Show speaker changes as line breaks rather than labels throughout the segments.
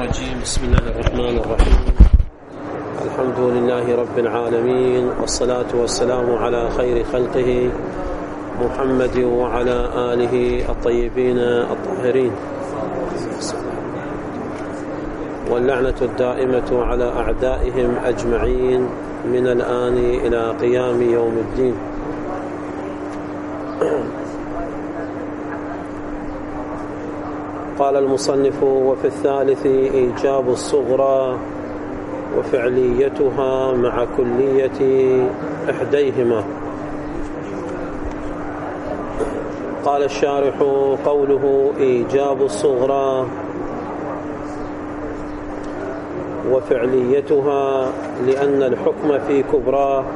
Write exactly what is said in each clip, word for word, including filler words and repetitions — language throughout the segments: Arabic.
الرجيم. بسم الله الرحمن الرحيم. الحمد لله رب العالمين، والصلاة والسلام على خير خلقه محمد وعلى آله الطيبين الطاهرين، واللعنة الدائمة على أعدائهم أجمعين من الآن إلى قيام يوم الدين. قال المصنف: وفي الثالث إيجاب الصغرى وفعليتها مع كلية إحديهما. قال الشارح: قوله إيجاب الصغرى وفعليتها لأن الحكم في كبرى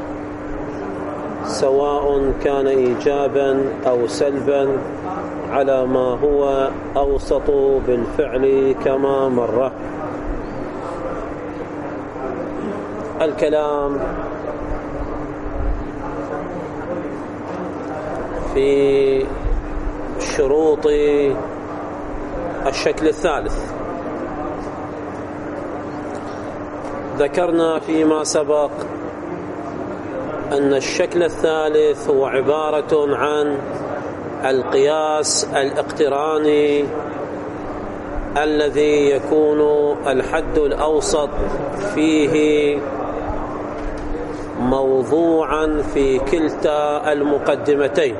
سواء كان إيجابا أو سلبا على ما هو أوسط بالفعل كما مر. الكلام في شروط الشكل الثالث. ذكرنا فيما سبق أن الشكل الثالث هو عبارة عن القياس الاقتراني الذي يكون الحد الأوسط فيه موضوعا في كلتا المقدمتين.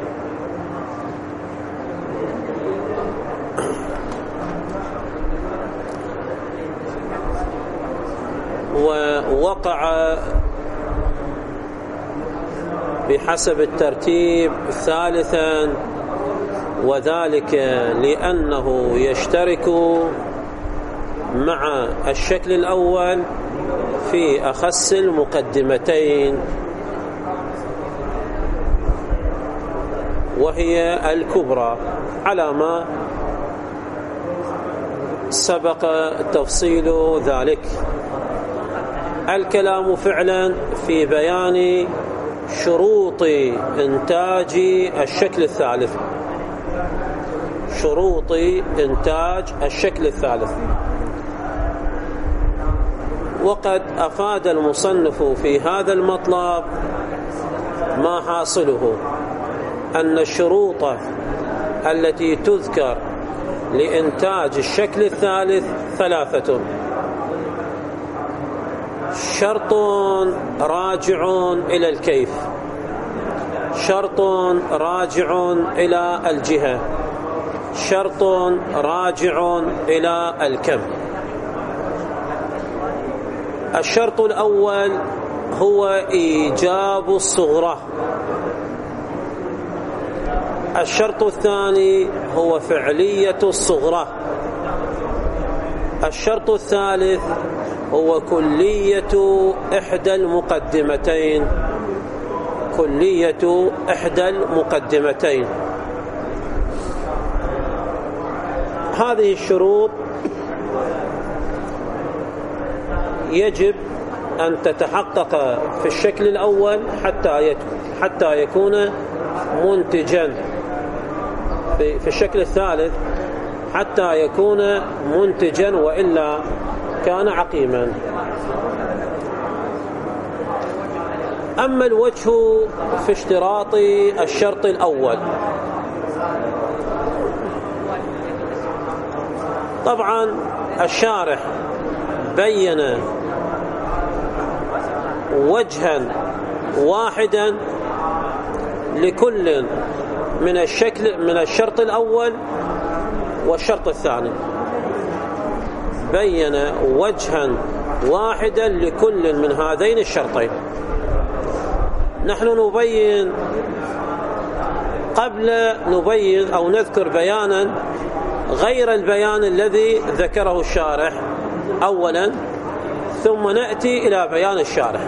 ووقع بحسب الترتيب ثالثا، وذلك لأنه يشترك مع الشكل الأول في أخص المقدمتين، وهي الكبرى، على ما سبق تفصيل ذلك. الكلام فعلا في بيان شروط إنتاج الشكل الثالث، شروط إنتاج الشكل الثالث. وقد أفاد المصنف في هذا المطلب ما حاصله أن الشروط التي تذكر لإنتاج الشكل الثالث ثلاثة: شرط راجع إلى الكيف، شرط راجع إلى الجهة، شرط راجع إلى الكم. الشرط الأول هو إيجاب الصغرى، الشرط الثاني هو فعلية الصغرى، الشرط الثالث هو كلية إحدى المقدمتين، كلية إحدى المقدمتين. هذه الشروط يجب أن تتحقق في الشكل الأول حتى حتى يكون منتجا، في الشكل الثالث حتى يكون منتجا، وإلا كان عقيما. أما الوجه في اشتراط الشرط الأول، طبعا الشارح بين وجها واحدا لكل من الشكل من الشرط الأول والشرط الثاني، بين وجها واحدا لكل من هذين الشرطين. نحن نبين قبل نبين أو نذكر بيانا غير البيان الذي ذكره الشارح أولا، ثم نأتي إلى بيان الشارح.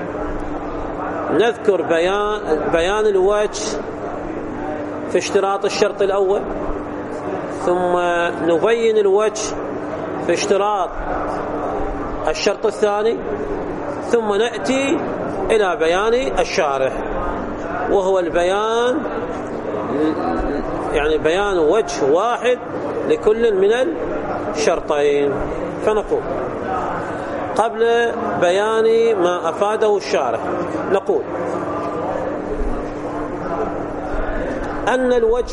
نذكر بيان بيان الوجه في اشتراط الشرط الأول، ثم نبين الوجه في اشتراط الشرط الثاني، ثم نأتي إلى بيان الشارح، وهو البيان يعني بيان وجه واحد لكل من شرطين. فنقول قبل بيان ما أفاده الشارح نقول أن الوجه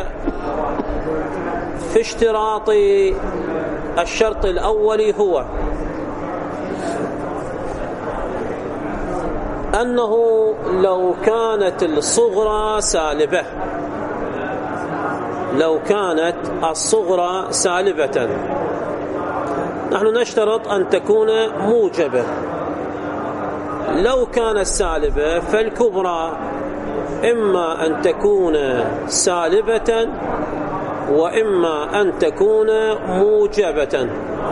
في اشتراط الشرط الأول هو أنه لو كانت الصغرى سالبة لو كانت الصغرى سالبة نحن نشترط أن تكون موجبة. لو كانت سالبة فالكبرى إما أن تكون سالبة وإما أن تكون موجبة.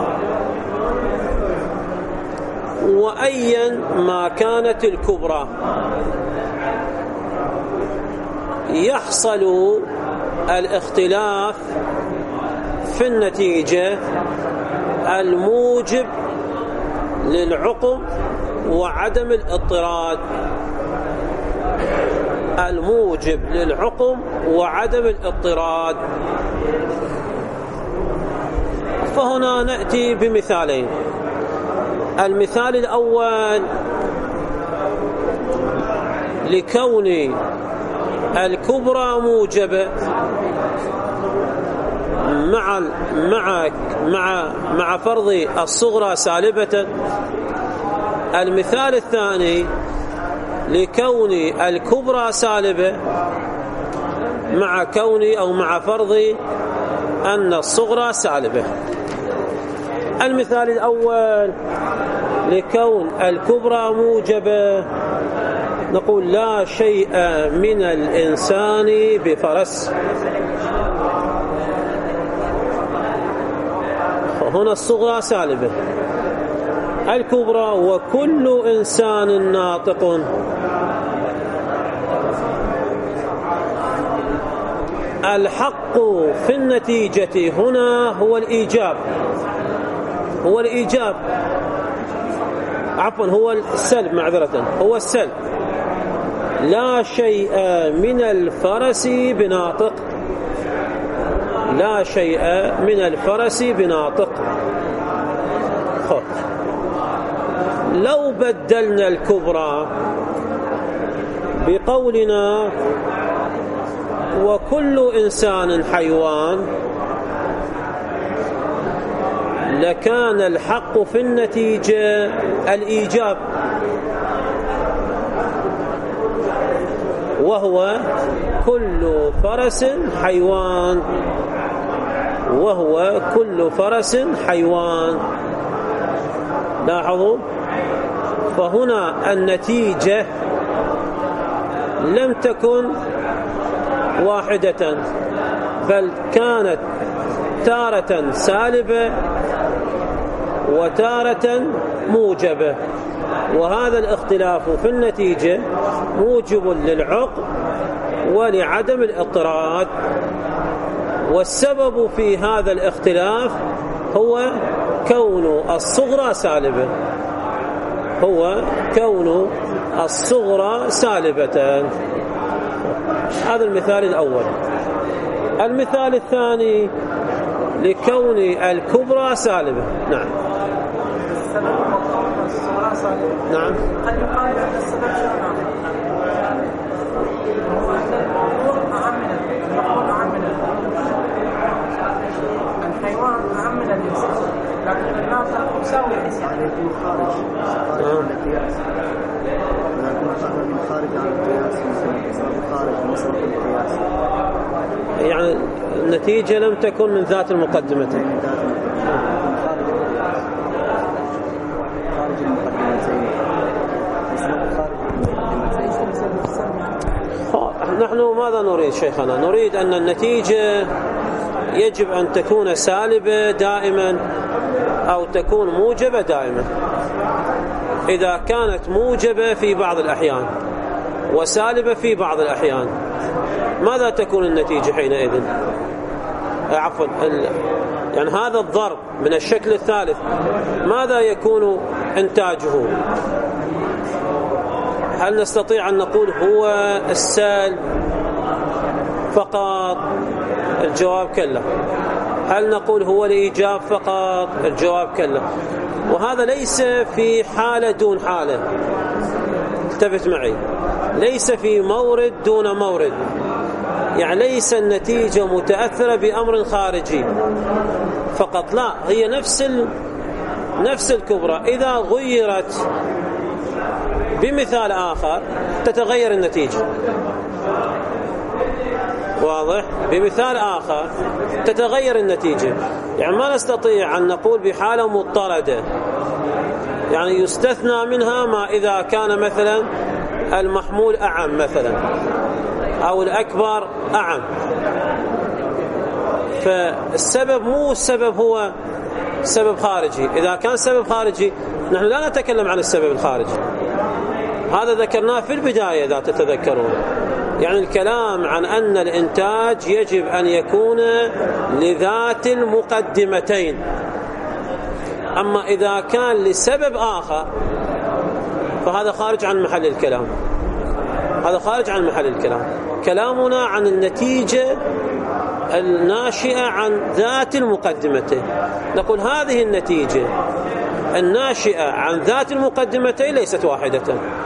وأيا ما كانت الكبرى يحصل الاختلاف في النتيجة الموجب للعقم وعدم الاضطراد الموجب للعقم وعدم الاضطراد. فهنا نأتي بمثالين. المثال الأول لكون الكبرى موجبة مع مع مع مع فرض الصغرى سالبة. المثال الثاني لكون الكبرى سالبة مع كون أو مع فرض أن الصغرى سالبة. المثال الأول لكون الكبرى موجبة نقول لا شيء من الإنسان بفرس. هنا الصغرى سالبة. الكبرى وكل إنسان ناطق. الحق في النتيجة هنا هو الإيجاب هو الإيجاب عفوا هو السلب معذرة هو السلب. لا شيء من الفرس بناطق لا شيء من الفرس بناطق. خب لو بدلنا الكبرى بقولنا وكل إنسان حيوان لكان الحق في النتيجة الإيجاب وهو كل فرس حيوان وهو كل فرس حيوان. لاحظوا فهنا النتيجة لم تكن واحدة بل كانت تارة سالبة وتارة موجبة. وهذا الاختلاف في النتيجة موجب للعقم ولعدم الاضطراد. والسبب في هذا الاختلاف هو كون الصغرى سالبة هو كون الصغرى سالبة. هذا المثال الأول. المثال الثاني لكون الكبرى سالبة. نعم نعم
الحيوان أهم من الإنسان لكن الناطق يساوي الإنسان يكون خارج عن القياس يكون خارج عن القياس خارج مصرف القياس.
يعني النتيجة لم تكن من ذات المقدمة نحن ماذا نريد شيخنا؟ نريد أن النتيجة يجب أن تكون سالبة دائما أو تكون موجبة دائما. إذا كانت موجبة في بعض الأحيان وسالبة في بعض الأحيان ماذا تكون النتيجة حينئذ؟ عفوا يعني هذا الضرب من الشكل الثالث ماذا يكون إنتاجه؟ هل نستطيع أن نقول هو السالب فقط؟ الجواب كلا. هل نقول هو الإيجاب فقط؟ الجواب كلا، وهذا ليس في حالة دون حالة، التفت معي، ليس في مورد دون مورد، يعني ليس النتيجة متأثرة بأمر خارجي فقط، لا، هي نفس ال... نفس الكبرى إذا غيرت بمثال آخر تتغير النتيجة. واضح؟ بمثال آخر تتغير النتيجة. يعني ما نستطيع أن نقول بحالة مضطردة، يعني يستثنى منها ما إذا كان مثلا المحمول أعم مثلا أو الأكبر أعم، فالسبب مو السبب هو سبب خارجي. إذا كان سبب خارجي نحن لا نتكلم عن السبب الخارجي، هذا ذكرناه في البداية إذا تتذكرون، يعني الكلام عن أن الإنتاج يجب أن يكون لذات المقدمتين. أما إذا كان لسبب آخر فهذا خارج عن محل الكلام، هذا خارج عن محل الكلام. كلامنا عن النتيجة الناشئة عن ذات المقدمتين. نقول هذه النتيجة الناشئة عن ذات المقدمتين ليست واحدة.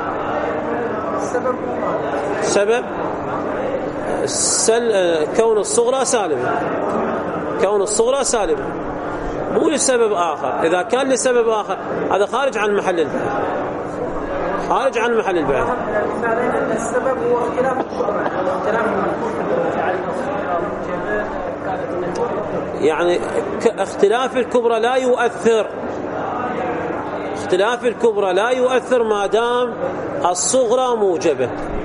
سبب سل... كون الصغرى سالبة، كون الصغرى سالبة مو لسبب آخر. إذا كان لسبب آخر هذا خارج عن محل البحث، خارج عن محل البحث.
السبب هو اختلاف الكبرى،
يعني اختلاف الكبرى لا يؤثر، اختلاف الكبرى لا يؤثر ما دام الصغرى موجبة.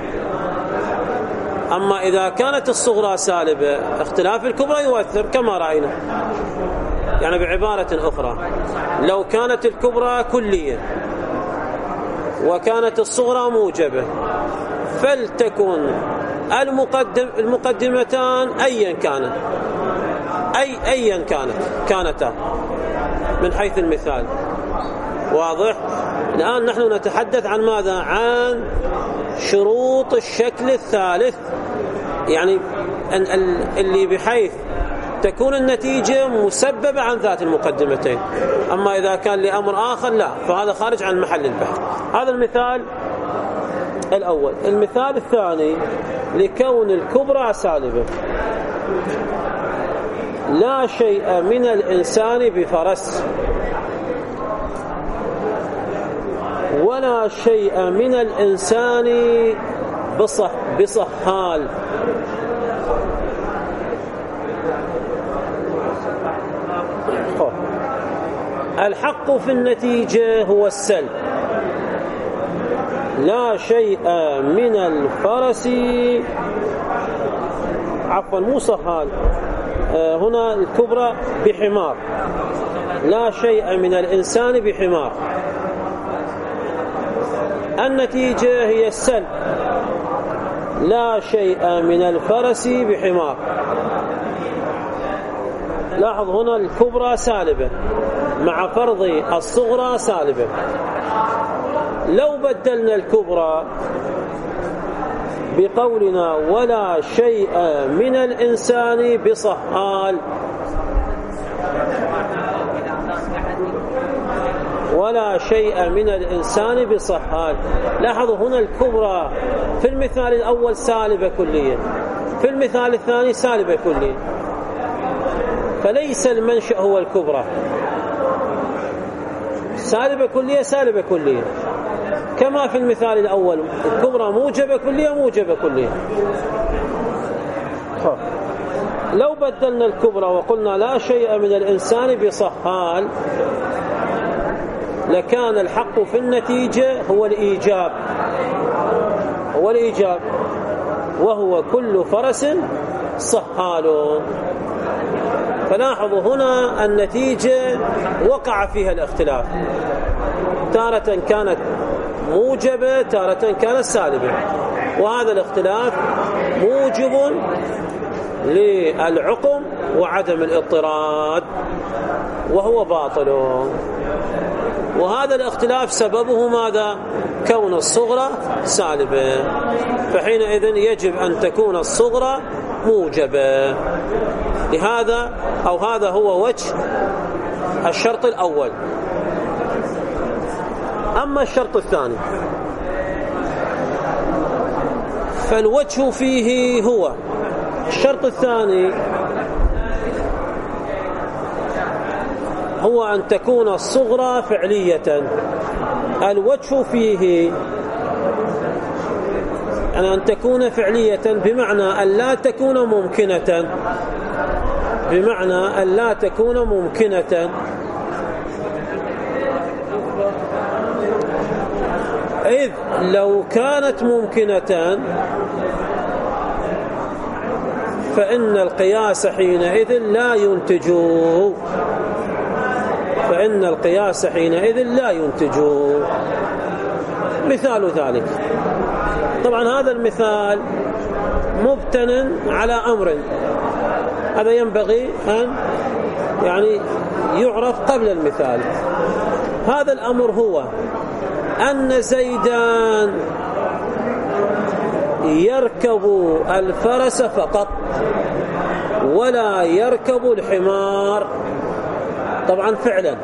أما إذا كانت الصغرى سالبة اختلاف الكبرى يؤثر كما رأينا. يعني بعبارة أخرى، لو كانت الكبرى كلية وكانت الصغرى موجبة فلتكن المقدم المقدمتان أيا كانت، أي أيا كانت كانتا من حيث المثال. واضح؟ الآن نحن نتحدث عن ماذا؟ عن شروط الشكل الثالث، يعني اللي بحيث تكون النتيجة مسببة عن ذات المقدمتين. أما إذا كان لأمر آخر لا، فهذا خارج عن محل البحث. هذا المثال الأول. المثال الثاني لكون الكبرى سالبة. لا شيء من الإنسان بفرس ولا شيء من الإنسان بصح بصحال. الحق في النتيجة هو السلب. لا شيء من الفرس، عفوا مو صحال، هنا الكبرى بحمار. لا شيء من الإنسان بحمار، النتيجة هي السلب. لا شيء من الفرس بحمار. لاحظ هنا الكبرى سالبة مع فرض الصغرى سالبة. لو بدلنا الكبرى بقولنا ولا شيء من الإنسان بصحال، ولا شيء من الإنسان بصحال. لاحظوا هنا الكبرى في المثال الأول سالبة كليا، في المثال الثاني سالبة كليا، فليس المنشأ هو الكبرى. سالبة كلية سالبة كلية، كما في المثال الأول الكبرى موجبة كلية موجبة كلية. لو بدلنا الكبرى وقلنا لا شيء من الإنسان بصحال لكان الحق في النتيجة هو الإيجاب، هو الإيجاب، وهو كل فرس صحال. فلاحظوا هنا النتيجة وقع فيها الاختلاف، تارة كانت موجبة تارة كانت سالبة، وهذا الاختلاف موجب للعقم وعدم الاضطراد وهو باطل. وهذا الاختلاف سببه ماذا؟ كون الصغرى سالبة، فحينئذ يجب أن تكون الصغرى موجبة. لهذا أو هذا هو وجه الشرط الأول. أما الشرط الثاني فالوجه فيه هو الشرط الثاني هو أن تكون الصغرى فعلية. الوجه فيه يعني أن تكون فعلية بمعنى أن لا تكون ممكنة، بمعنى أن لا تكون ممكنة. إذ لو كانت ممكنة فإن القياس حينئذ لا ينتج، فإن القياس حينئذ لا ينتج. مثال ذلك، طبعا هذا المثال مبتن على أمر، هذا ينبغي أن يعني يعرف قبل المثال. هذا الأمر هو أن زيدان يركب الفرس فقط ولا يركب الحمار. طبعا فعلا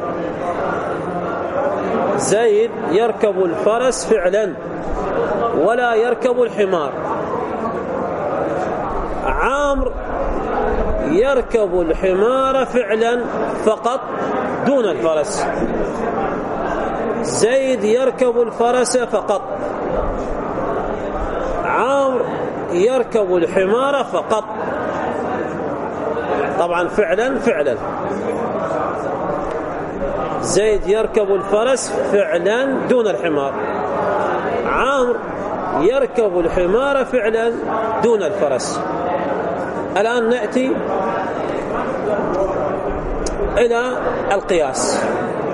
زيد يركب الفرس فعلا ولا يركب الحمار. عامر يركب الحمار فعلا فقط دون الفرس. زيد يركب الفرس فقط. عامر يركب الحمار فقط. طبعا فعلا فعلا زيد يركب الفرس فعلا دون الحمار. عامر يركب الحمار فعلا دون الفرس. الآن نأتي إلى القياس،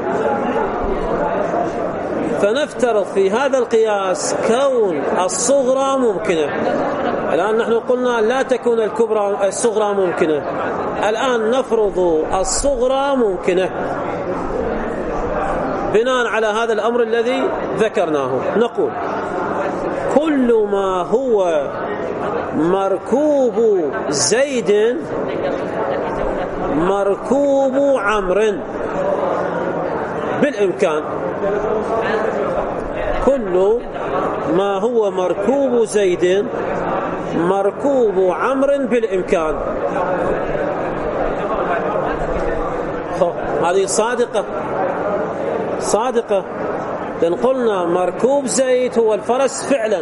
فنفترض في هذا القياس كون الصغرى ممكنة. الآن نحن قلنا لا تكون الكبرى الصغرى ممكنة، الآن نفرض الصغرى ممكنة بناء على هذا الأمر الذي ذكرناه. نقول كل ما هو مركوب زيد مركوب عمرو بالإمكان. كل ما هو مركوب زيد مركوب عمرو بالإمكان. هذه صادقة صادقة، لأن قلنا مركوب زيد هو الفرس فعلا،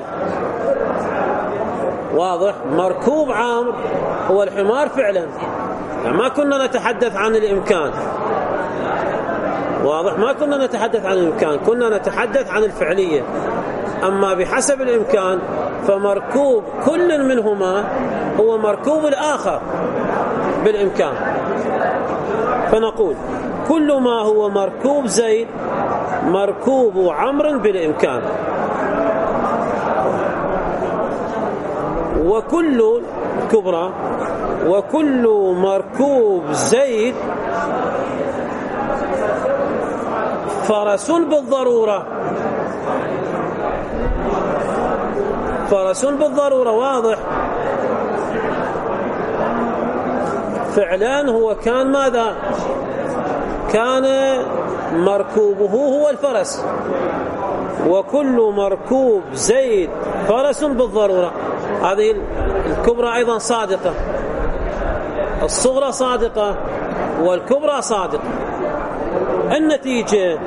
واضح. مركوب عامر هو الحمار فعلا، يعني ما كنا نتحدث عن الإمكان، واضح. ما كنا نتحدث عن الإمكان، كنا نتحدث عن الفعلية. أما بحسب الإمكان فمركوب كل منهما هو مركوب الآخر بالإمكان. فنقول كل ما هو مركوب زيد مركوب عمرو بالإمكان، وكل كبرى وكل مركوب زيد فرس بالضرورة. فرس بالضرورة، واضح. فعلا هو كان ماذا؟ كان مركوبه هو الفرس، وكل مركوب زيد فرس بالضرورة. هذه الكبرى أيضا صادقة، الصغرى صادقة والكبرى صادقة. النتيجة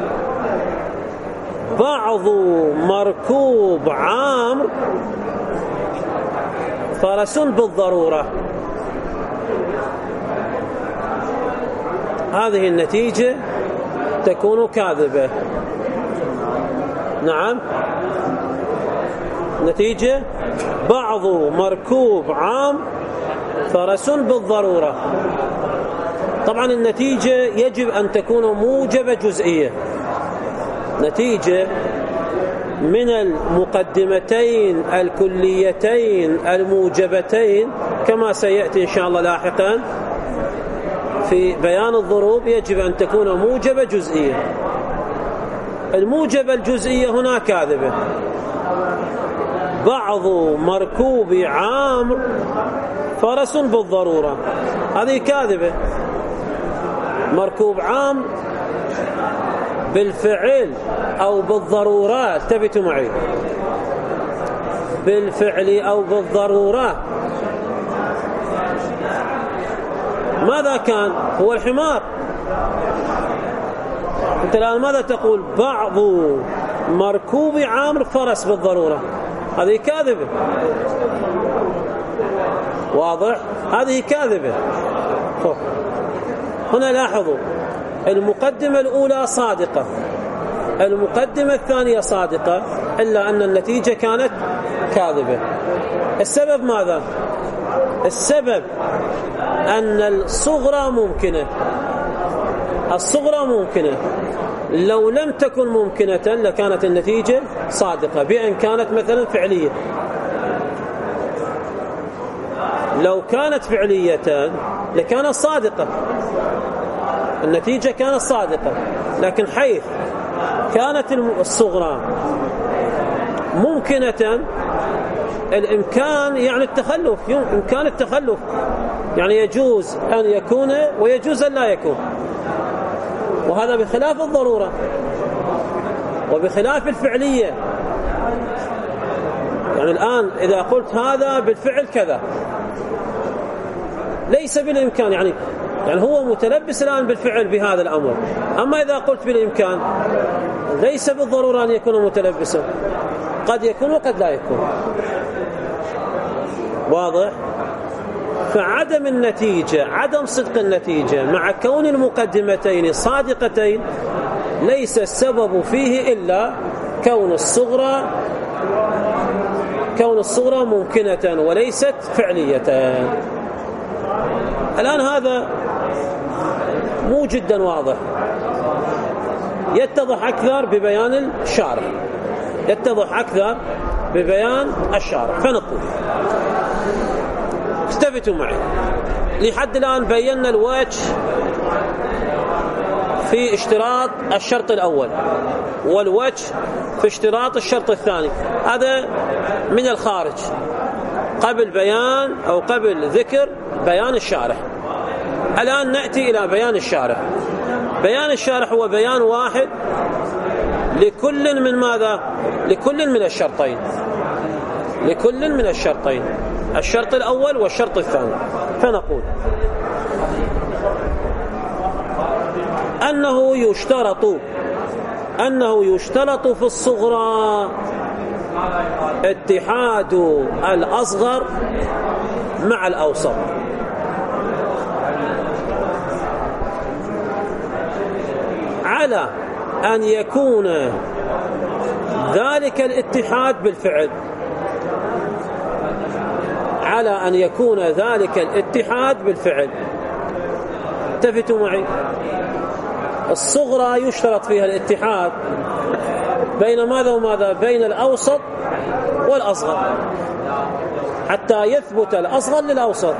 بعض مركوب عامر فرس بالضرورة. هذه النتيجة تكون كاذبة. نعم، نتيجة بعض مركوب عام فرس بالضرورة. طبعا النتيجة يجب أن تكون موجبة جزئية، نتيجة من المقدمتين الكليتين الموجبتين كما سيأتي إن شاء الله لاحقا في بيان الضروب. يجب أن تكون موجبة جزئية. الموجبة الجزئية هنا كاذبة. بعض مركوب عامر فرس بالضرورة. هذه كاذبة. مركوب عام بالفعل أو بالضرورة، التفتوا معي، بالفعل أو بالضرورة. ماذا كان؟ هو الحمار. أنت الآن ماذا تقول؟ بعض مركوب عام فرس بالضرورة، هذه كاذبة. واضح؟ هذه كاذبة. هنا لاحظوا المقدمة الأولى صادقة، المقدمة الثانية صادقة، إلا أن النتيجة كانت كاذبة. السبب ماذا؟ السبب أن الصغرى ممكنة، الصغرى ممكنة. لو لم تكن ممكنة لكانت النتيجة صادقة، بأن كانت مثلا فعلية. لو كانت فعلية لكانت صادقة، النتيجة كانت صادقة. لكن حيث كانت الصغرى ممكنة، الإمكان يعني التخلف، إمكان التخلف، يعني يجوز أن يكون ويجوز أن لا يكون، وهذا بخلاف الضرورة وبخلاف الفعلية. يعني الآن إذا قلت هذا بالفعل كذا ليس بالإمكان، يعني يعني هو متلبس الآن بالفعل بهذا الأمر. أما إذا قلت بالإمكان ليس بالضرورة أن يكون متلبسا، قد يكون وقد لا يكون. واضح؟ فعدم النتيجة، عدم صدق النتيجة مع كون المقدمتين صادقتين ليس السبب فيه إلا كون الصغرى كون الصغرى ممكنة وليست فعلية. الآن هذا مو جدا واضح، يتضح أكثر ببيان الشارح، يتضح أكثر ببيان الشارح. فنقول استفتوا معي، لحد الآن بينا الوجه في اشتراط الشرط الأول والوجه في اشتراط الشرط الثاني، هذا من الخارج قبل بيان أو قبل ذكر بيان الشارح. الآن نأتي إلى بيان الشارح. بيان الشارح هو بيان واحد لكل من ماذا؟ لكل من الشرطين، لكل من الشرطين، الشرط الأول والشرط الثاني. فنقول أنه يشترط أنه يشترط في الصغرى اتحاد الأصغر مع الأوسط. على أن يكون ذلك الاتحاد بالفعل، على أن يكون ذلك الاتحاد بالفعل. التفتوا معي، الصغرى يشترط فيها الاتحاد بين ماذا وماذا؟ بين الأوسط والأصغر، حتى يثبت الأصغر للأوسط.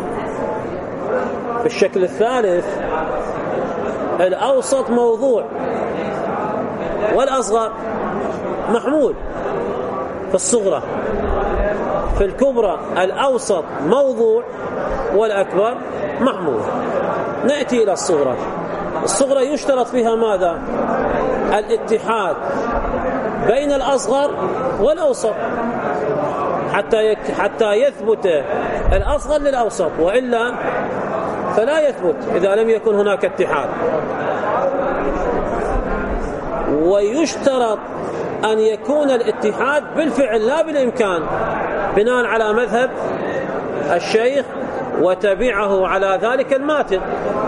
بالشكل الثالث الأوسط موضوع والأصغر محمول. في الصغرى، في الكبرى الأوسط موضوع والأكبر محمول. نأتي إلى الصغرى. الصغرى يشترط فيها ماذا؟ الاتحاد بين الأصغر والأوسط حتى يك حتى يثبت الأصغر للأوسط، وإلا فلا يثبت إذا لم يكن هناك اتحاد. ويشترط أن يكون الاتحاد بالفعل لا بالإمكان، بناء على مذهب الشيخ وتبعه على ذلك الماتن.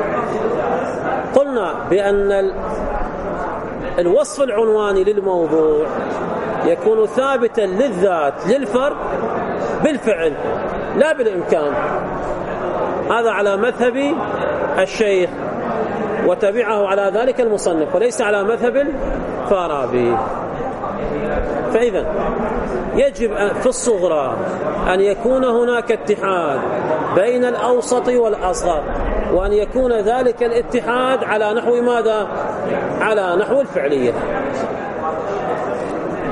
قلنا بأن الوصف العنواني للموضوع يكون ثابتا للذات للفرد بالفعل لا بالإمكان. هذا على مذهب الشيخ وتبعه على ذلك المصنف، وليس على مذهب الفارابي. فإذا يجب في الصغرى أن يكون هناك اتحاد بين الأوسط والأصغر، وأن يكون ذلك الاتحاد على نحو ماذا؟ على نحو الفعلية.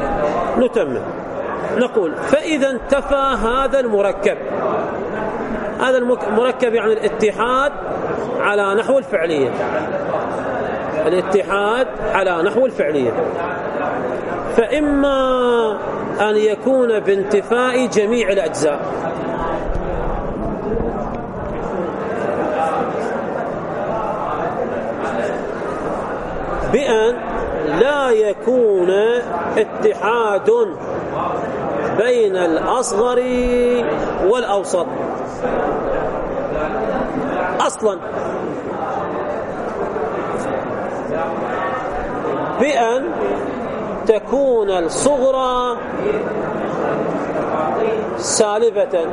نتمم، نقول فإذا انتفى هذا المركب، هذا المركب يعني الاتحاد على نحو الفعلية، الاتحاد على نحو الفعلية. فإما أن يكون بانتفاء جميع الأجزاء، بأن لا يكون اتحاد بين الأصغر والأوسط أصلا، بأن تكون الصغرى سالبة،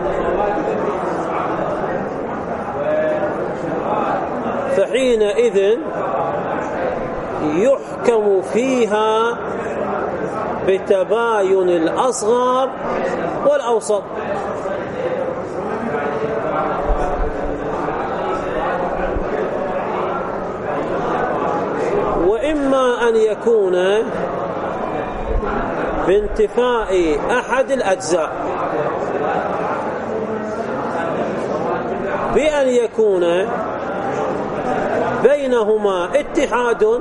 فحينئذ يحكم فيها بتباين الأصغر والأوسط. وإما أن يكون بانتفاء أحد الأجزاء، بأن يكون بينهما اتحاد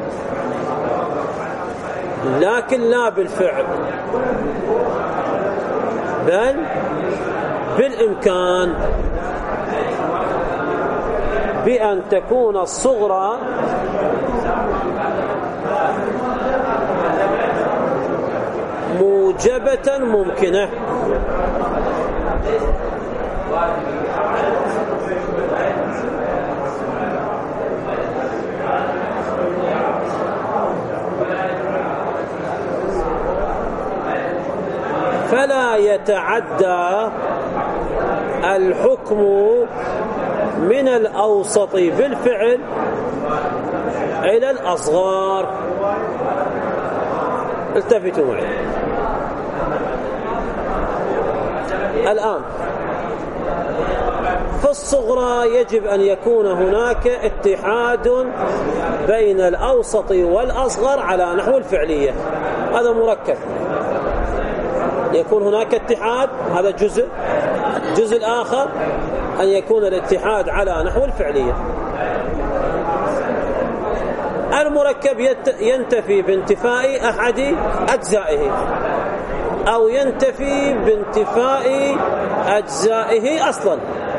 لكن لا بالفعل بل بالإمكان، بأن تكون الصغرى موجبة ممكنة، فلا يتعدى الحكم من الأوسط بالفعل إلى الأصغر. التفتوا معي الآن. في الصغرى يجب أن يكون هناك اتحاد بين الأوسط والأصغر على نحو الفعلية، هذا مركب، يكون هناك اتحاد، هذا جزء. الجزء الآخر أن يكون الاتحاد على نحو الفعلية. المركب ينتفي بانتفاء أحد أجزائه أو ينتفي بانتفاء أجزائه أصلا،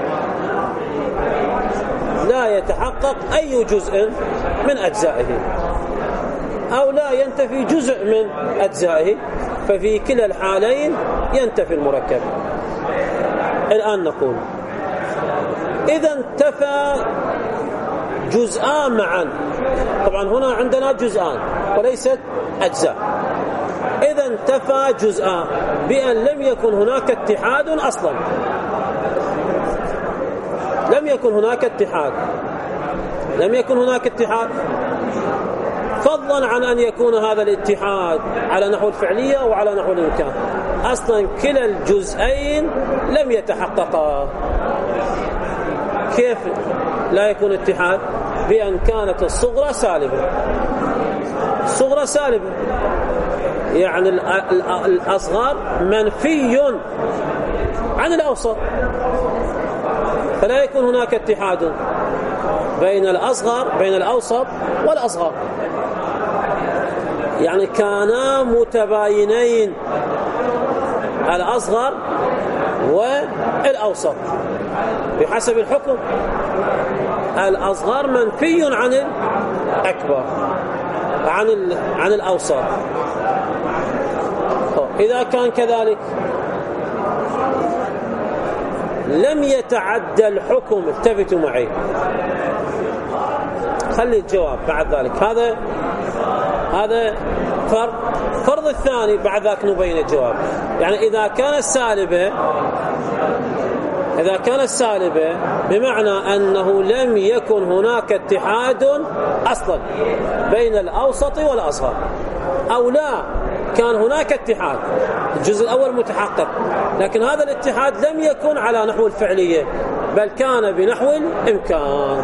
لا يتحقق أي جزء من أجزائه أو لا ينتفي جزء من أجزائه، ففي كلا الحالين ينتفي المركب. الآن نقول إذا انتفى جزءان معا، طبعا هنا عندنا جزءان وليست أجزاء، إذا انتفى جزءان بأن لم يكن هناك اتحاد أصلا، لم يكن هناك اتحاد لم يكن هناك اتحاد فضلا عن أن يكون هذا الاتحاد على نحو الفعلية أو على نحو الإمكان، أصلا كلا الجزئين لم يتحققا. كيف لا يكون اتحاد؟ بأن كانت الصغرى سالبة، الصغرى سالبة يعني الأصغر منفي عن الأوسط، فلا يكون هناك اتحاد بين الأصغر بين الأوسط والأصغر، يعني كانا متباينين الأصغر والأوسط بحسب الحكم. الأصغر منفي عن الأكبر عن عن الأوسط. إذا كان كذلك لم يتعدى الحكم، التفتوا معي، خلي الجواب بعد ذلك. هذا هذا فرض. فرض الثاني بعد ذاك نبين الجواب. يعني إذا كانت سالبة إذا كانت سالبة بمعنى أنه لم يكن هناك اتحاد أصلا بين الأوسط والأصغر، أو لا كان هناك اتحاد، الجزء الأول متحقق لكن هذا الاتحاد لم يكن على نحو الفعلية بل كان بنحو الإمكان،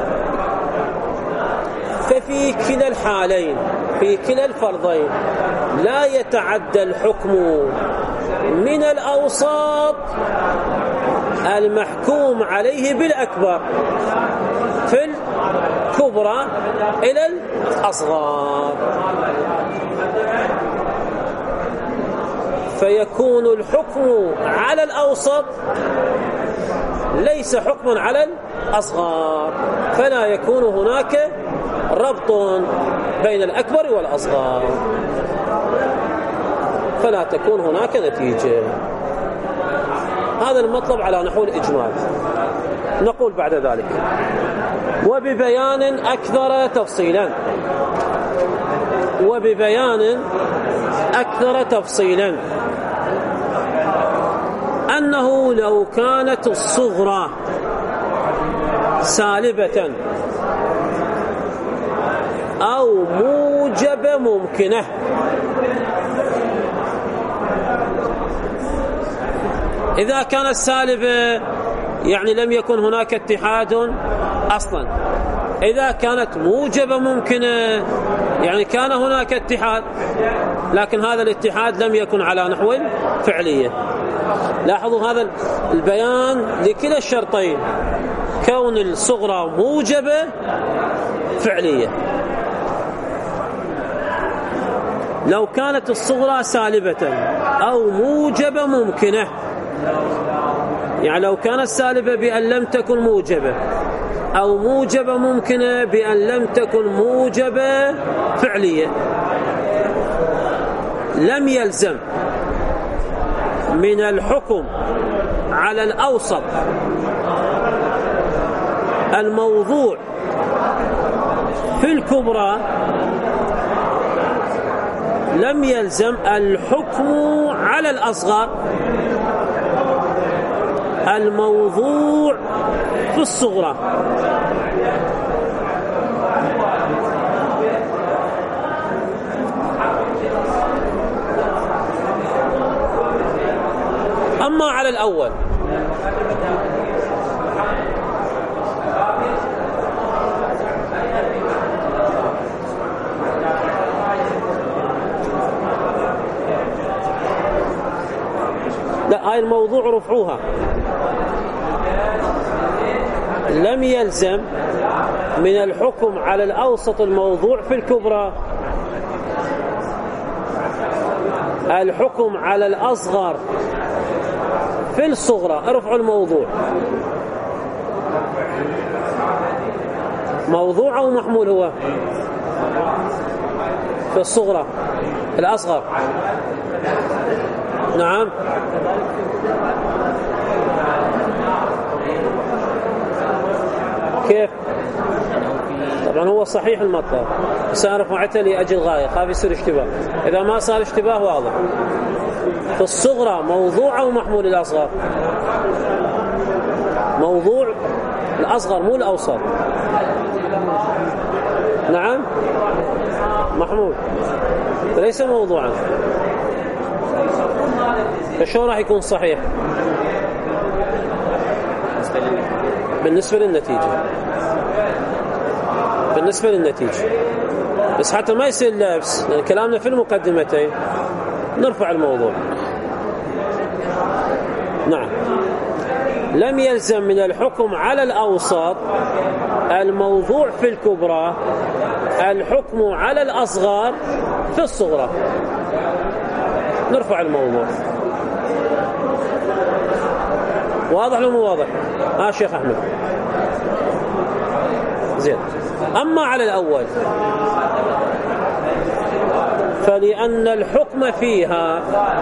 ففي كلا الحالين في كلا الفرضين لا يتعدى الحكم من الأوسط المحكوم عليه بالأكبر في الكبرى إلى الأصغر، فيكون الحكم على الأوسط ليس حكما على الأصغر، فلا يكون هناك ربط بين الأكبر والأصغر، فلا تكون هناك نتيجة. هذا المطلب على نحو الإجمال. نقول بعد ذلك: وببيان أكثر تفصيلا وببيان أكثر تفصيلا أنه لو كانت الصغرى سالبة أو موجبة ممكنة، إذا كانت سالبة يعني لم يكن هناك اتحاد أصلا، إذا كانت موجبة ممكنة يعني كان هناك اتحاد، لكن هذا الاتحاد لم يكن على نحو الفعلية. لاحظوا هذا البيان لكلا الشرطين، كون الصغرى موجبة فعلية. لو كانت الصغرى سالبة أو موجبة ممكنة، يعني لو كانت سالبة بأن لم تكن موجبة، أو موجبة ممكنة بأن لم تكن موجبة فعلية، لم يلزم من الحكم على الأوسط الموضوع في الكبرى، لم يلزم الحكم على الأصغر الموضوع في الصغرى. أما على الأول لا، هاي الموضوع رفعوها، لم يلزم من الحكم على الأوسط الموضوع في الكبرى الحكم على الأصغر في الصغرى. ارفعوا الموضوع، موضوع أو محمول هو في الصغرى الأصغر. نعم، كيف؟ طبعا هو صحيح المطلب، بس أنا رفعته لأجل غاية، خاف يصير اشتباه. إذا ما صار اشتباه واضح. في الصغرى موضوع أو محمول الأصغر؟ موضوع الأصغر مو الأوسط. نعم، محمول ليس موضوعا. فشو راح يكون صحيح بالنسبة للنتيجة؟ بالنسبة للنتيجة بس حتى ما يصير لبس، لأن كلامنا في المقدمتين نرفع الموضوع. نعم، لم يلزم من الحكم على الأوسط الموضوع في الكبرى الحكم على الأصغر في الصغرى. نرفع الموضوع. واضح ولا مو واضح؟ ها شيخ أحمد؟ زين. أما على الأول فلأن الحكم فيها،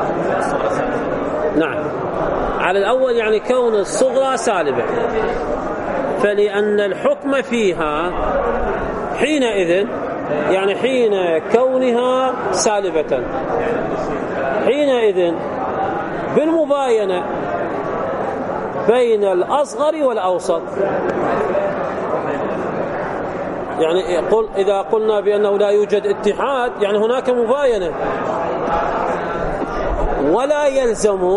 نعم، على الأول يعني كون الصغرى سالبة، فلأن الحكم فيها حينئذ يعني حين كونها سالبة، حينئذ بالمباينة بين الأصغر والأوسط. يعني قل إذا قلنا بأنه لا يوجد اتحاد يعني هناك مباينة، ولا يلزم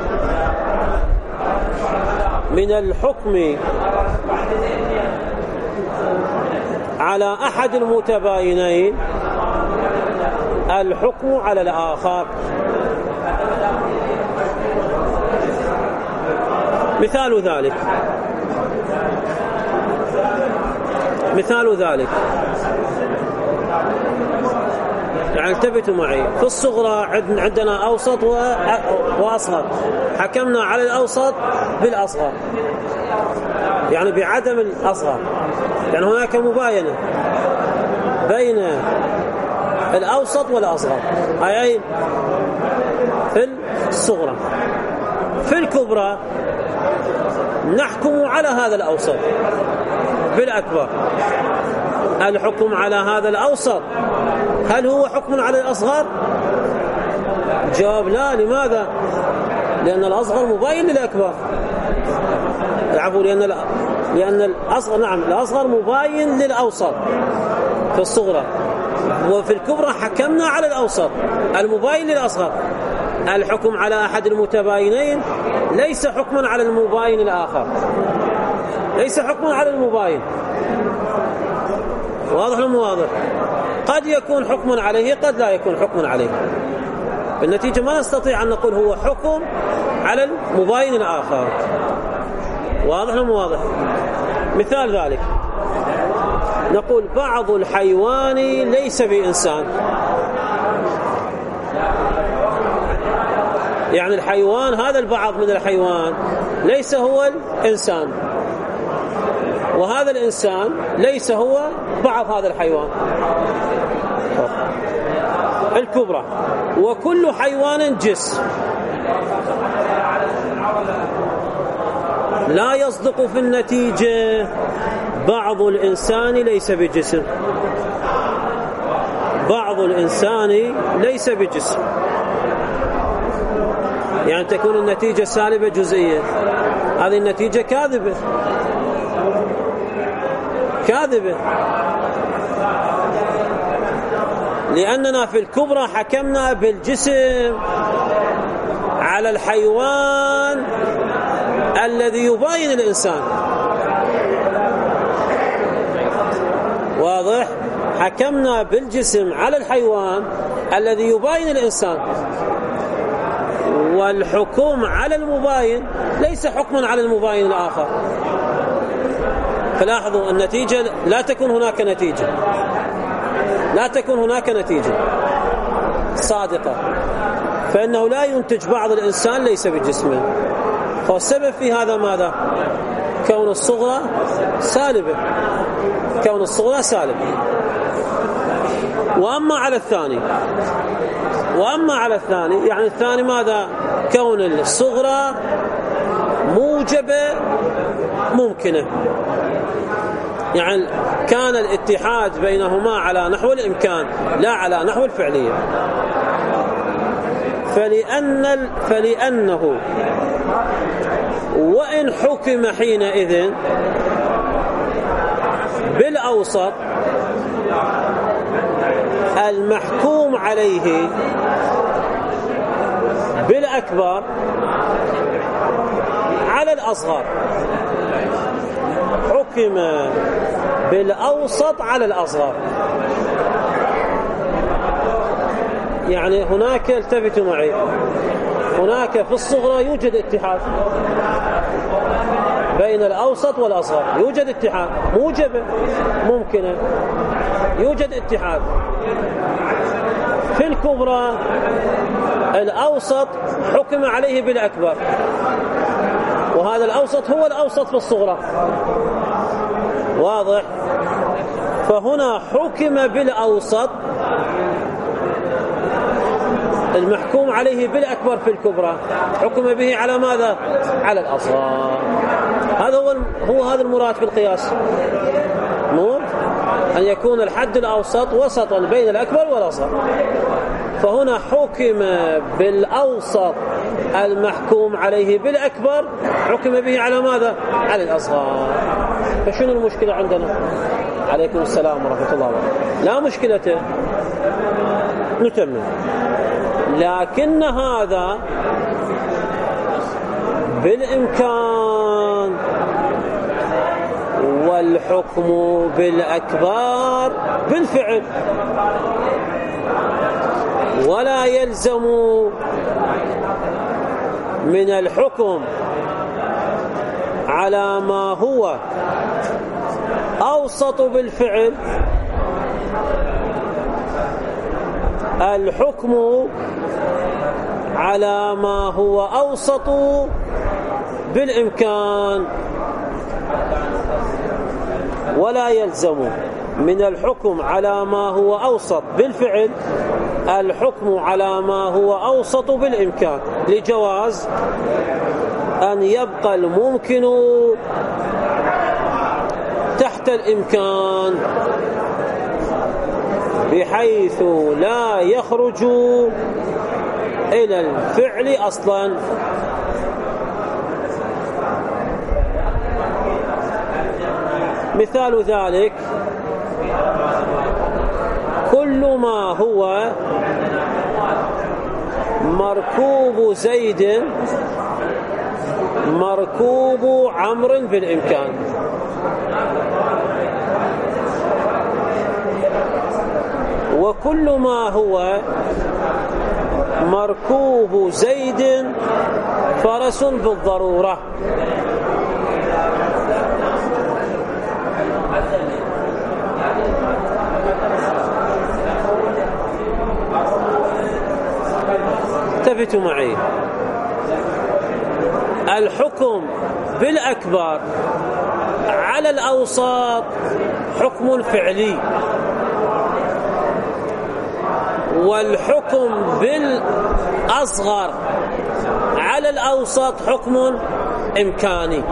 من الحكم على أحد المتباينين الحكم على الآخر. مثال ذلك مثال ذلك يعني التفتوا معي، في الصغرى عندنا أوسط وأصغر، حكمنا على الأوسط بالأصغر يعني بعدم الأصغر، يعني هناك مباينة بين الأوسط والأصغر، أي في الصغرى. في الكبرى نحكم على هذا الأوسط بالأكبر. الحكم على هذا الأوسط هل هو حكم على الأصغر؟ جواب لا. لماذا؟ لأن الأصغر مباين للأكبر. العفو، لأن لأن الأصغر نعم الأصغر مباين للأوسط في الصغرى، وفي الكبرى حكمنا على الأوسط المباين للأصغر. الحكم على أحد المتباينين ليس حكما على المباين الآخر، ليس حكما على المباين. واضح ولا مو واضح؟ قد يكون حكما عليه، قد لا يكون حكما عليه. بالنتيجة ما نستطيع أن نقول هو حكم على المباين الآخر. واضح ولا مو واضح؟ مثال ذلك نقول بعض الحيوان ليس بإنسان، يعني الحيوان هذا البعض من الحيوان ليس هو الإنسان، وهذا الإنسان ليس هو بعض هذا الحيوان. الكبرى وكل حيوان جسم، لا يصدق في النتيجة بعض الإنسان ليس بجسم، بعض الإنسان ليس بجسم، يعني تكون النتيجة سالبة جزئية. هذه النتيجة كاذبة كاذبة لأننا في الكبرى حكمنا بالجسم على الحيوان الذي يباين الإنسان. واضح؟ حكمنا بالجسم على الحيوان الذي يباين الإنسان، والحكم على المباين ليس حكما على المباين الآخر. فلاحظوا النتيجة لا تكون هناك نتيجة لا تكون هناك نتيجة صادقة، فإنه لا ينتج بعض الإنسان ليس بجسمه. فالسبب في هذا ماذا؟ كون الصغرى سالبة، كون الصغرى سالبة. وأما على الثاني وأما على الثاني يعني الثاني ماذا؟ كون الصغرى موجبة ممكنة، يعني كان الاتحاد بينهما على نحو الإمكان لا على نحو الفعلية. فلأن فلأنه وإن حكم حينئذ بالأوسط المحكوم عليه بالأكبر على الأصغر، حكم بالأوسط على الأصغر. يعني هناك التفتوا معي، هناك في الصغرى يوجد اتحاد بين الأوسط والأصغر، يوجد اتحاد موجبة ممكنة، يوجد اتحاد. في الكبرى الأوسط حكم عليه بالأكبر، وهذا الأوسط هو الأوسط في الصغرى. واضح؟ فهنا حكم بالأوسط المحكوم عليه بالأكبر في الكبرى، حكم به على ماذا؟ على الأصغر. هذا هو هو هذا المراد في القياس، مو أن يكون الحد الأوسط وسطا بين الأكبر والأصغر. فهنا حكم بالأوسط المحكوم عليه بالأكبر، حكم به على ماذا؟ على الأصغر. فشنو المشكلة عندنا؟ عليكم السلام ورحمة الله وبركاته. لا مشكلة، نتمم. لكن هذا بالإمكان، والحكم بالأكبر بالفعل، ولا يلزم من الحكم على ما هو أوسط بالفعل الحكم على ما هو أوسط بالإمكان، ولا يلزم من الحكم على ما هو أوسط بالفعل الحكم على ما هو أوسط بالإمكان، لجواز أن يبقى الممكن تحت الإمكان بحيث لا يخرج إلى الفعل أصلا. مثال ذلك كل ما هو مركوب زيد مركوب عمرو بالإمكان. وكل ما هو مركوب زيد فرس بالضرورة. التفتوا معي، الحكم بالأكبر على الأوساط حكم فعلي، والحكم بالأصغر على الأوسط حكم إمكاني.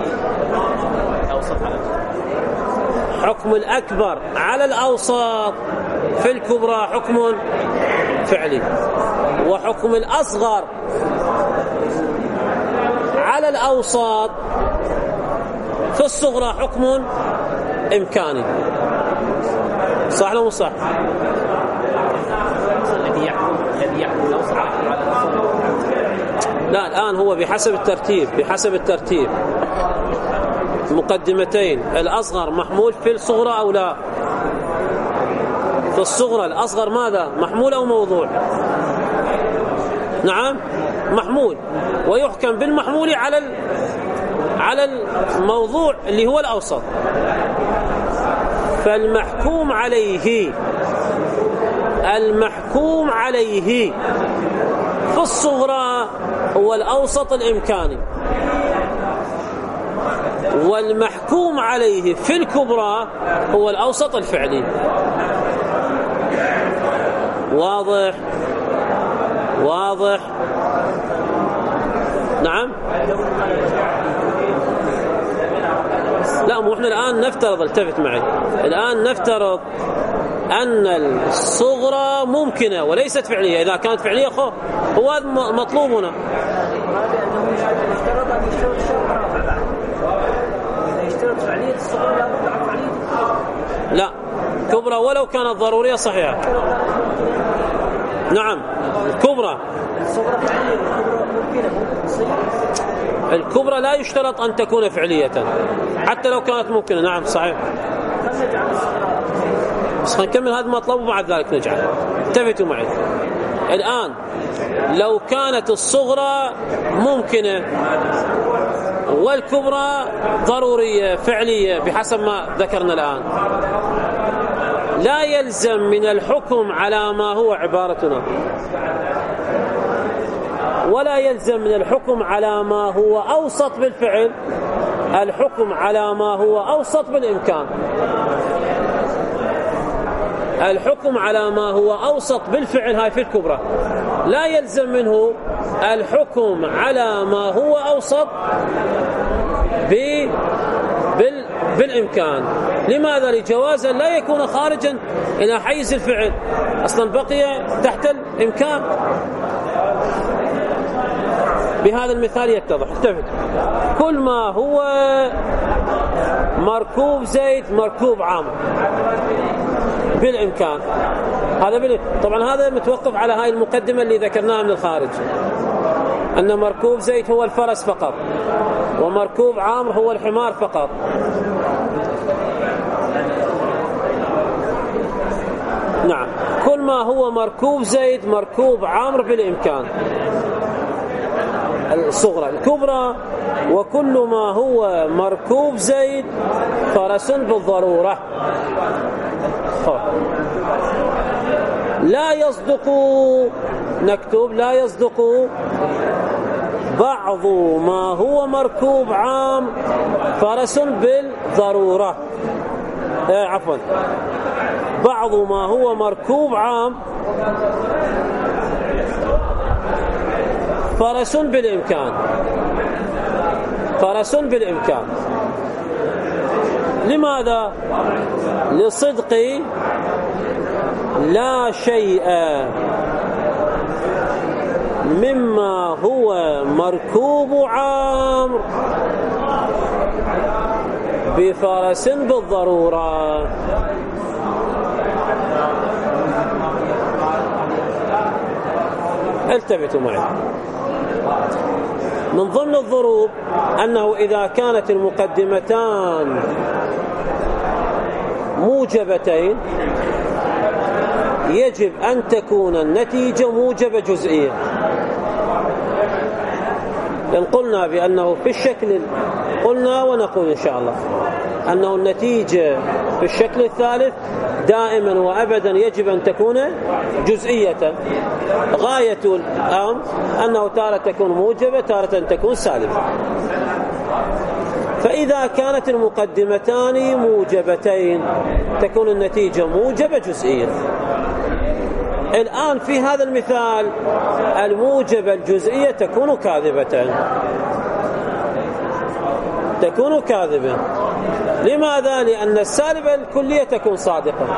حكم الأكبر على الأوسط في الكبرى حكم فعلي، وحكم الأصغر على الأوسط في الصغرى حكم إمكاني. صح ولا مو صح؟ لا، الآن هو بحسب الترتيب بحسب الترتيب مقدمتين. الأصغر محمول في الصغرى أو لا؟ في الصغرى الأصغر ماذا؟ محمول أو موضوع؟ نعم محمول، ويحكم بالمحمول على على الموضوع اللي هو الأوسط. فالمحكوم عليه المحكوم عليه في الصغرى هو الأوسط الإمكاني، والمحكوم عليه في الكبرى هو الأوسط الفعلي. واضح واضح نعم. لا، مو احنا الآن نفترض، التفت معي، الآن نفترض أن الصغرى ممكنة وليست فعلية. إذا كانت فعلية خو هو هذا مطلوبنا. لا، كبرى ولو كانت ضرورية صحيحة. نعم الكبرى الكبرى لا يشترط أن تكون فعلية حتى لو كانت ممكنة. نعم صحيح. بس نكمل هذا المطلب وبعد ذلك نجعل. انتبهوا معي الآن، لو كانت الصغرى ممكنة والكبرى ضرورية فعلية بحسب ما ذكرنا الآن، لا يلزم من الحكم على ما هو عبارتنا، ولا يلزم من الحكم على ما هو أوسط بالفعل الحكم على ما هو أوسط بالإمكان. الحكم على ما هو أوسط بالفعل هاي في الكبرى لا يلزم منه الحكم على ما هو أوسط بال بالإمكان. لماذا؟ لجواز لا يكون خارجا إلى حيز الفعل، أصلا بقي تحت الإمكان. بهذا المثال يتضح. انتبه، كل ما هو مركوب زيد مركوب عامر بالإمكان، هذا بال... طبعا هذا متوقف على هاي المقدمة اللي ذكرناها من الخارج، أن مركوب زيد هو الفرس فقط، ومركوب عامر هو الحمار فقط. نعم، كل ما هو مركوب زيد مركوب عامر بالإمكان. الصغرى. الكبرى وكل ما هو مركوب زيد فرس بالضرورة. لا يصدق، نكتب لا يصدق بعض ما هو مركوب عام فرس بالضرورة. آه عفوا بعض ما هو مركوب عام فرس بالإمكان. فرس بالإمكان. لماذا؟ لصدق لا شيء مما هو مركوب عام بفرس بالضرورة. التفتوا معي. من ضمن الضروب أنه إذا كانت المقدمتان موجبتين يجب أن تكون النتيجة موجبة جزئية. لأن قلنا بأنه في الشكل، قلنا ونقول إن شاء الله أنه النتيجة في الشكل الثالث دائما وأبدا يجب أن تكون جزئية. غاية الأمر أنه تارة تكون موجبة تارة تكون سالبة. فإذا كانت المقدمتان موجبتين تكون النتيجة موجبة جزئية. الآن في هذا المثال الموجبة الجزئية تكون كاذبة، تكون كاذبة. لماذا؟ لأن السالبة الكلية تكون صادقة.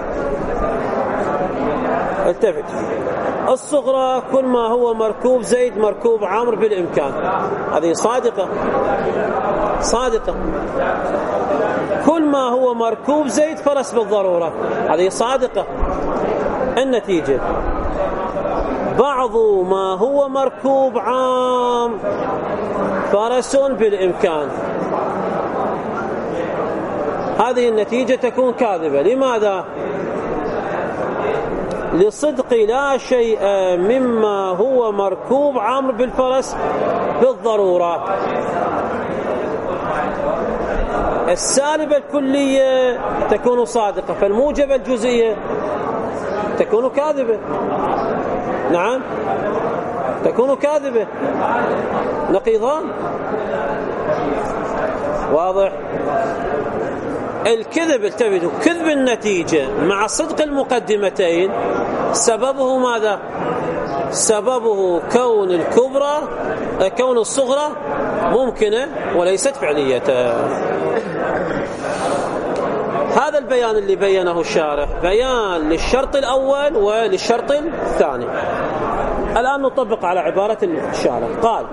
التفت. الصغرى كل ما هو مركوب زيد مركوب عمرو بالإمكان، هذه صادقة صادقة. كل ما هو مركوب زيد فرس بالضرورة، هذه صادقة. النتيجة بعض ما هو مركوب عام فرس بالإمكان، هذه النتيجة تكون كاذبة. لماذا؟ لصدق لا شيء مما هو مركوب عمرو بالفرس بالضرورة. السالبة الكلية تكون صادقة، فالموجبة الجزئية تكون كاذبة. نعم تكون كاذبة، نقيضان. واضح؟ الكذب، التفتوا، كذب النتيجة مع صدق المقدمتين سببه ماذا؟ سببه كون الكبرى كون الصغرى ممكنة وليست فعلية. هذا البيان اللي بينه الشارح بيان للشرط الأول وللشرط الثاني. الآن نطبق على عبارة الشارح. قال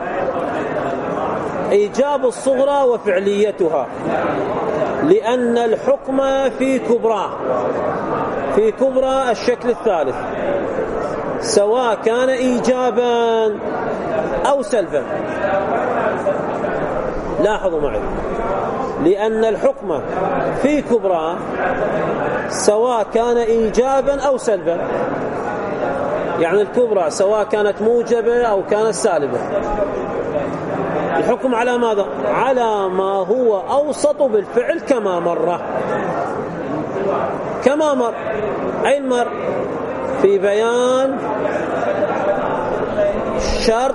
إيجاب الصغرى وفعليتها لأن الحكم في كبرى في كبرى الشكل الثالث سواء كان إيجابا أو سلبا. لاحظوا معي، لأن الحكم في كبرى سواء كان إيجابا أو سلبا، يعني الكبرى سواء كانت موجبة أو كانت سالبة، الحكم على ماذا؟ على ما هو أوسط بالفعل كما مر كما مر أي مر في بيان شرط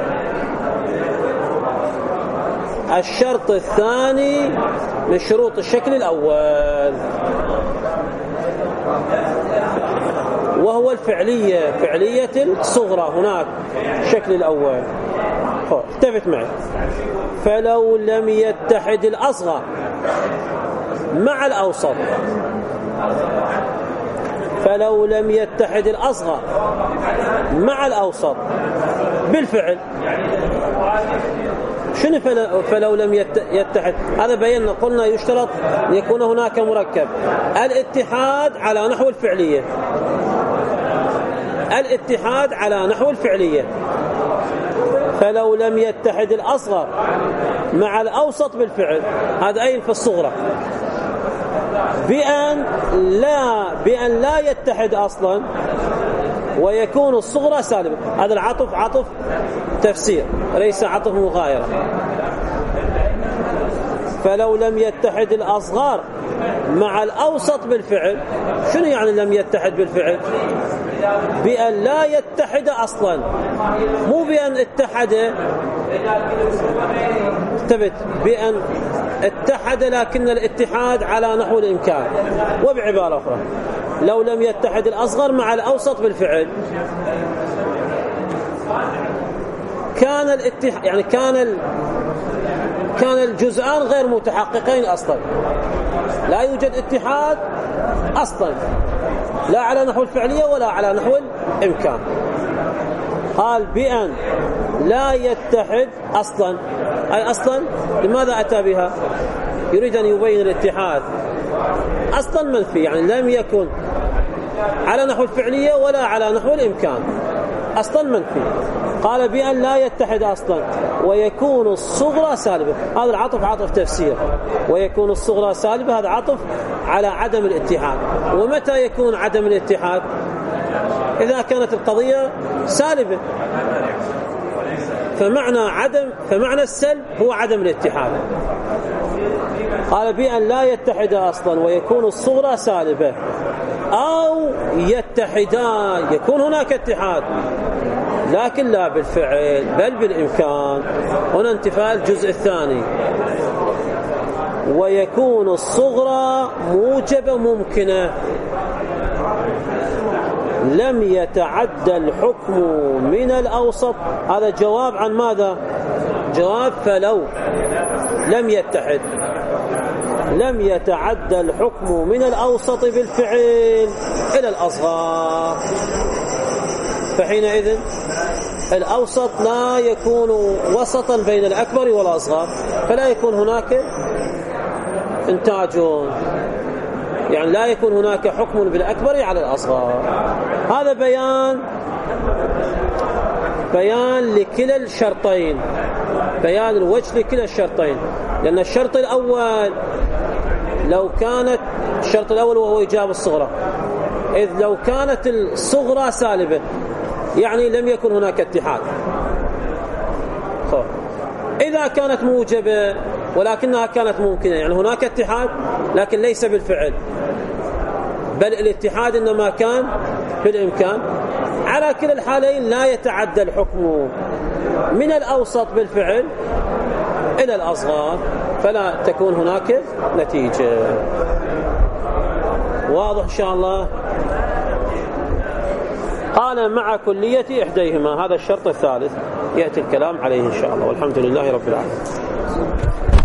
الشرط الثاني من شروط الشكل الأول، وهو الفعلية، فعلية الصغرى هناك الشكل الأول. التفت معي. فلو لم يتحد الأصغر مع الأوسط فلو لم يتحد الأصغر مع الأوسط بالفعل، شنو فلو لم يتحد؟ هذا بينا قلنا يشترط أن يكون هناك مركب الاتحاد على نحو الفعلية، الاتحاد على نحو الفعلية. فلو لم يتحد الأصغر مع الأوسط بالفعل، هذا أين في الصغرى، بأن لا بأن لا يتحد أصلا ويكون الصغرى سالبة. هذا العطف عطف تفسير ليس عطف مغايرة. فلو لم يتحد الأصغر مع الأوسط بالفعل، شنو يعني لم يتحد بالفعل؟ بأن لا يتحد أصلا، مو بأن اتحد ثبت، بأن اتحد لكن الاتحاد على نحو الإمكان. وبعبارة أخرى لو لم يتحد الأصغر مع الأوسط بالفعل كان الاتحاد يعني كان ال... كان الجزءان غير متحققين أصلا، لا يوجد اتحاد أصلا لا على نحو الفعلية ولا على نحو الإمكان. قال بأن لا يتحد أصلا، أي أصلا لماذا أتى بها؟ يريد أن يبين الاتحاد أصلا منفي، يعني لم يكن على نحو الفعلية ولا على نحو الإمكان، أصلا منفي. قال بأن لا يتحد أصلا ويكون الصغرى سالبة. هذا العطف عطف تفسير، ويكون الصغرى سالبة هذا عطف على عدم الاتحاد. ومتى يكون عدم الاتحاد؟ إذا كانت القضية سالبة. فمعنى عدم فمعنى السلب هو عدم الاتحاد. قال بأن لا يتحد أصلا ويكون الصغرى سالبة، أو يتحدان يكون هناك اتحاد لكن لا بالفعل بل بالإمكان. هنا انتفاء الجزء الثاني. ويكون الصغرى موجبة ممكنة لم يتعدى الحكم من الأوسط. هذا جواب عن ماذا؟ جواب فلو لم يتحد لم يتعدى الحكم من الأوسط بالفعل إلى الأصغر، فحينئذ الأوسط لا يكون وسطا بين الأكبر والأصغر، فلا يكون هناك انتاج، يعني لا يكون هناك حكم بالأكبر على الأصغر. هذا بيان بيان لكلا الشرطين، بيان الوجه لكلا الشرطين. لأن الشرط الأول لو كانت الشرط الأول وهو إيجاب الصغرى، إذ لو كانت الصغرى سالبة يعني لم يكن هناك اتحاد. إذا كانت موجبة ولكنها كانت ممكنة، يعني هناك اتحاد لكن ليس بالفعل بل الاتحاد إنما كان بالإمكان، على كلا الحالين لا يتعدى الحكم من الأوسط بالفعل إلى الأصغر، فلا تكون هناك نتيجة. واضح إن شاء الله؟ قال مع كلية إحديهما، هذا الشرط الثالث يأتي الكلام عليه إن شاء الله. والحمد لله رب العالمين.